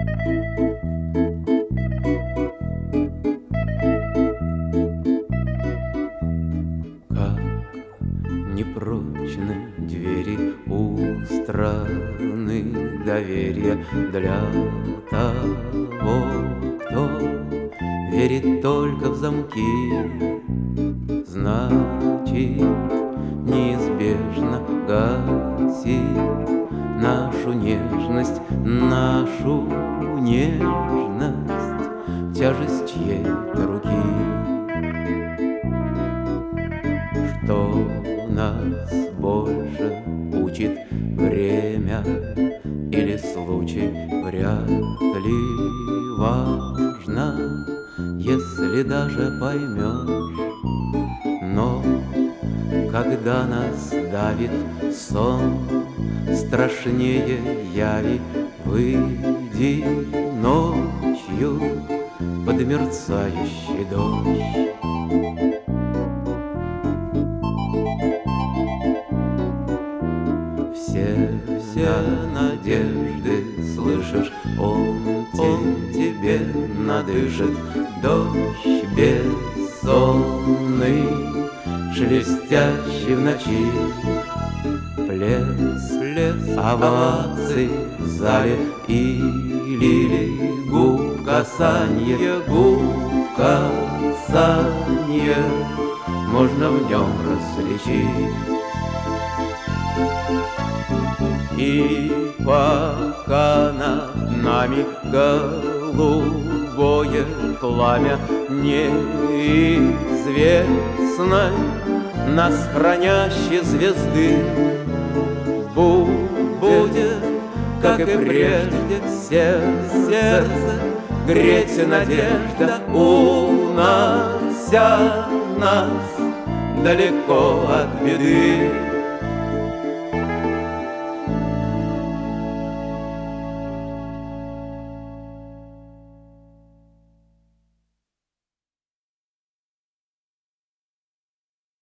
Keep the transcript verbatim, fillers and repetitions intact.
Как непрочны двери у страны доверия для того, кто верит только в замки. Значит, неизбежно гасит нашу нежность, нашу нежность тяжесть чьей-то руки. Что нас больше учит время или случай, вряд ли важно, если даже поймешь. Но когда нас давит сон, страшнее яви, выйди ночью под мерцающий дождь. Все, все надежды, слышишь, он, он тебе надышит. Дождь бессонный, шелестящий в ночи. Плес, плес оваций в зале и лилий, губ касанье, губ касанье можно в нем различить. И пока над нами голубое пламя неизвестной, нас хранящей звезды, будет, как и прежде, сердце греть надежда, унося нас далеко от беды.